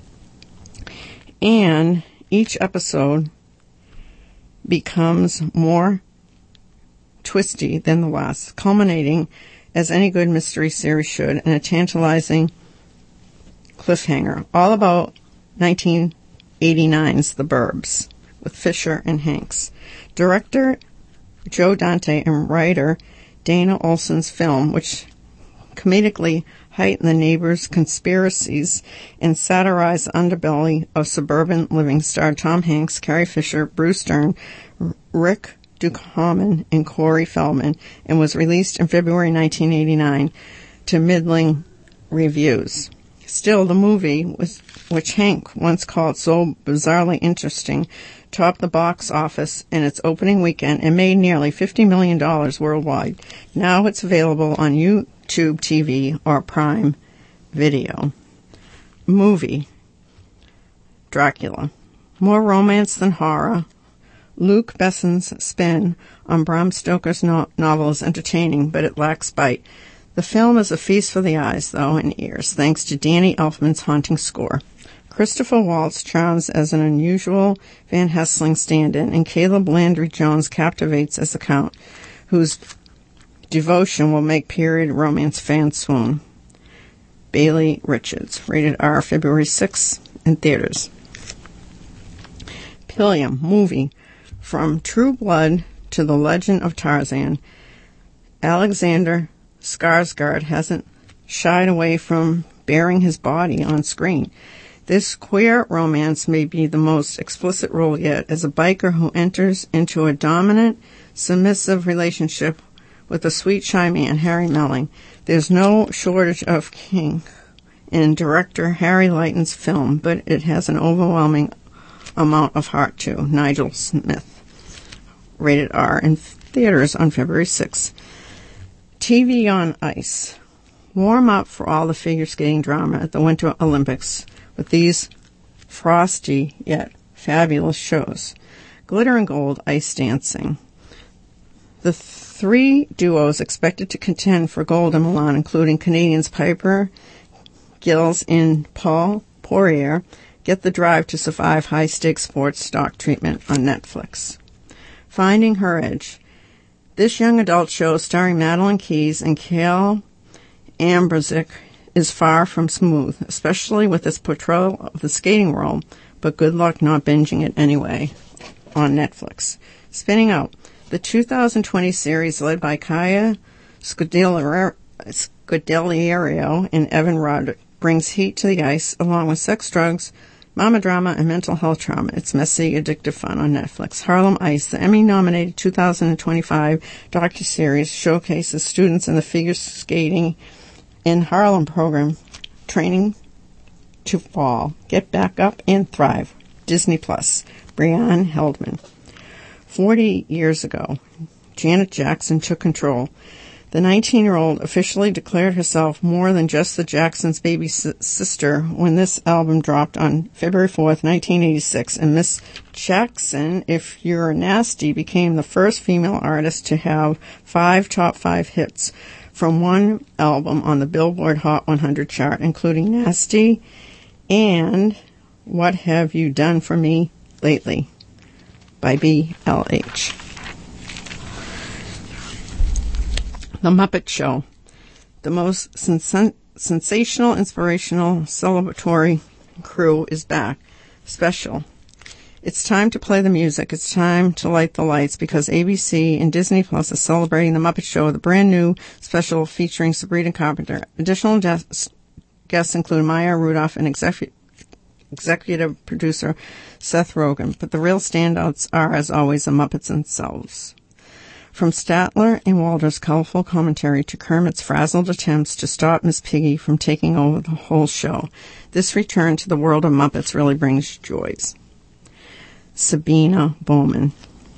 and each episode becomes more twisty than the last, culminating, as any good mystery series should, in a tantalizing cliffhanger, all about 1989's The Burbs, with Fisher and Hanks. Director Joe Dante and writer Dana Olson's film, which comedically heighten the neighbors' conspiracies and satirize the underbelly of suburban living, starred Tom Hanks, Carrie Fisher, Bruce Dern, Rick Ducommun, and Corey Feldman, and was released in February 1989 to middling reviews. Still, the movie, which Hank once called so bizarrely interesting, topped the box office in its opening weekend and made nearly $50 million worldwide. Now it's available on YouTube TV or Prime Video. Movie. Dracula. More romance than horror. Luc Besson's spin on Bram Stoker's novel is entertaining, but it lacks bite. The film is a feast for the eyes, though, and ears, thanks to Danny Elfman's haunting score. Christopher Waltz charms as an unusual Van Helsing stand-in, and Caleb Landry Jones captivates as the Count, whose devotion will make period romance fans swoon. Bailey Richards, rated R, February 6th, in theaters. Pilliam, movie. From True Blood to The Legend of Tarzan, Alexander Skarsgård hasn't shied away from baring his body on screen. This queer romance may be the most explicit role yet, as a biker who enters into a dominant, submissive relationship with a sweet, shy man, Harry Melling. There's no shortage of king in director Harry Leighton's film, but it has an overwhelming amount of heart too. Nigel Smith. Rated R in theaters on February 6th. TV on Ice. Warm up for all the figure skating drama at the Winter Olympics with these frosty yet fabulous shows. Glitter and Gold Ice Dancing. The three duos expected to contend for gold in Milan, including Canadians Piper Gills and Paul Poirier, get the drive to survive high-stakes sports stock treatment on Netflix. Finding Her Edge. This young adult show starring Madeline Keyes and Kale Ambrozik is far from smooth, especially with its portrayal of the skating world, but good luck not binging it anyway on Netflix. Spinning Out. The 2020 series led by Kaya Scodelario and Evan Roderick brings heat to the ice along with sex, drugs, mama drama, and mental health trauma. It's messy, addictive fun on Netflix. Harlem Ice, the Emmy-nominated 2025 docuseries, showcases students in the figure skating in Harlem program, Training to Fall. Get back up and thrive. Disney Plus. Brianne Heldman. 40 years ago, Janet Jackson took control. The 19-year-old officially declared herself more than just the Jacksons' baby sister when this album dropped on February 4th, 1986, and Miss Jackson, If You're Nasty, became the first female artist to have 5 top 5 hits from one album on the Billboard Hot 100 chart, including Nasty and What Have You Done For Me Lately by BLH. The Muppet Show. The most sensational, inspirational, celebratory crew is back. Special. It's time to play the music. It's time to light the lights because ABC and Disney Plus are celebrating The Muppet Show with a brand new special featuring Sabrina Carpenter. Additional guests include Maya Rudolph and executive producer Seth Rogen. But the real standouts are, as always, the Muppets themselves. From Statler and Waldorf's colorful commentary to Kermit's frazzled attempts to stop Miss Piggy from taking over the whole show, this return to the world of Muppets really brings joys. Sabina Bowman.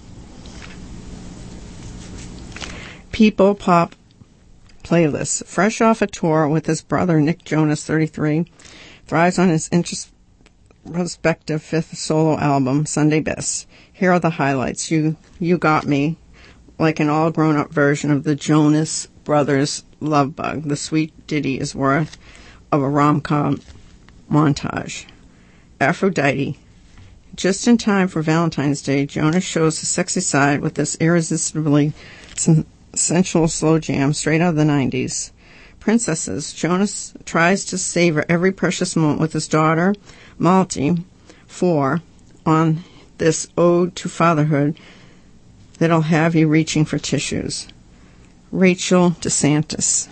People Pop Playlist. Fresh off a tour with his brother Nick Jonas, 33, thrives on his introspective fifth solo album, Sunday Best. Here are the highlights. You Got Me, like an all-grown-up version of the Jonas Brothers' Love Bug. The sweet ditty is worth of a rom-com montage. Aphrodite. Just in time for Valentine's Day, Jonas shows his sexy side with this irresistibly sensual slow jam straight out of the 90s. Princesses. Jonas tries to savor every precious moment with his daughter, Malti, 4, on this ode to fatherhood that'll have you reaching for tissues. Rachel DeSantis.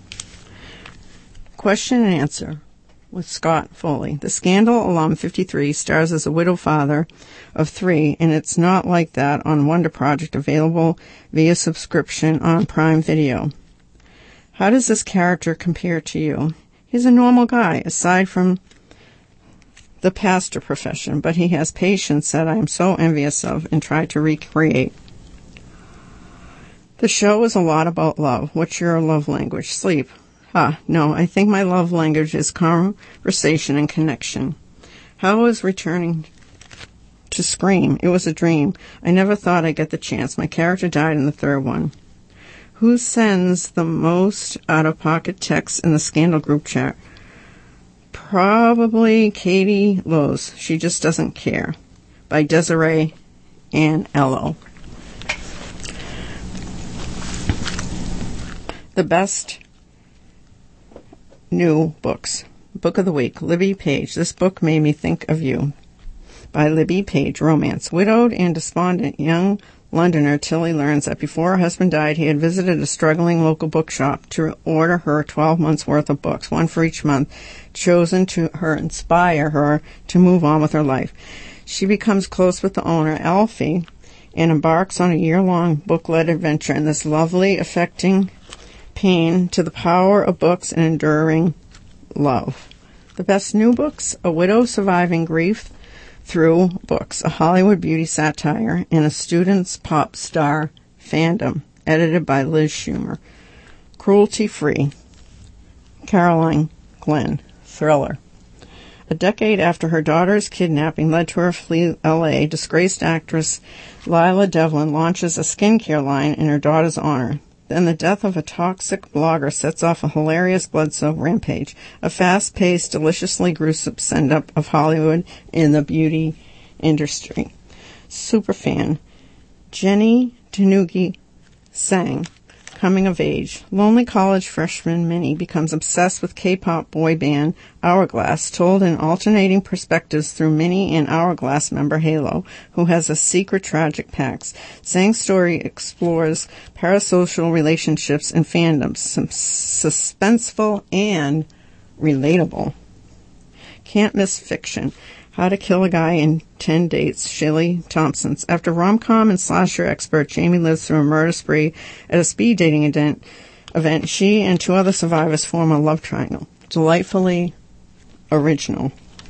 Question and answer with Scott Foley. The Scandal alum, 53, stars as a widowed father of 3, and It's Not Like That on Wonder Project, available via subscription on Prime Video. How does this character compare to you? He's a normal guy, aside from the pastor profession, but he has patience that I am so envious of and try to recreate. The show is a lot about love. What's your love language? Sleep. No, I think my love language is conversation and connection. How was returning to Scream? It was a dream. I never thought I'd get the chance. My character died in the third one. Who sends the most out-of-pocket texts in the Scandal group chat? Probably Katie Lowe's. She just doesn't care. By Desiree Ann Ello. The best new books. Book of the week. Libby Page. This book made me think of you. By Libby Page. Romance. Widowed and despondent young Londoner Tilly learns that before her husband died, he had visited a struggling local bookshop to order her 12 months' worth of books, one for each month, chosen to inspire her to move on with her life. She becomes close with the owner, Alfie, and embarks on a year-long book-led adventure in this lovely, affecting pain to the power of books and enduring love. The best new books: A Widow Surviving Grief Through Books, a Hollywood beauty satire, and a student's pop star fandom, edited by Liz Schumer. Cruelty-Free, Caroline Glenn, thriller. A decade after her daughter's kidnapping led to her flee L.A., disgraced actress Lila Devlin launches a skincare line in her daughter's honor. Then the death of a toxic blogger sets off a hilarious blood-soaked rampage, a fast-paced, deliciously gruesome send-up of Hollywood in the beauty industry. Superfan Jenny Tanuki sang, coming of age. Lonely college freshman Minnie becomes obsessed with K-pop boy band Hourglass, told in alternating perspectives through Minnie and Hourglass member Halo, who has a secret tragic pact. Sang's story explores parasocial relationships and fandoms, suspenseful and relatable. Can't miss fiction. How to Kill a Guy in 10 Dates, Shelley Thompson's. After rom-com and slasher expert Jamie lives through a murder spree at a speed dating event, she and two other survivors form a love triangle. Delightfully original.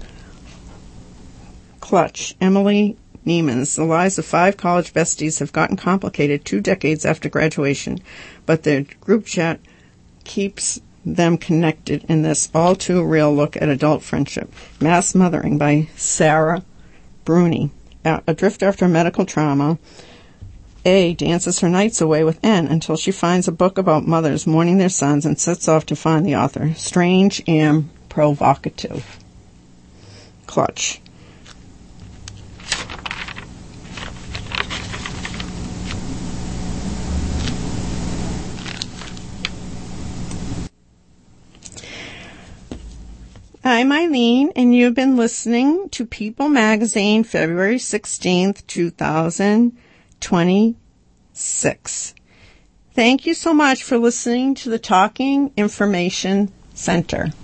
Clutch, Emily Neiman's. The lives of 5 college besties have gotten complicated 2 decades after graduation, but their group chat keeps them connected in this all-too-real look at adult friendship. Mass Mothering by Sarah Bruni. Adrift after medical trauma, A dances her nights away with N until she finds a book about mothers mourning their sons and sets off to find the author. Strange and provocative. Clutch. I'm Eileen, and you've been listening to People Magazine, February 16th, 2026. Thank you so much for listening to the Talking Information Center.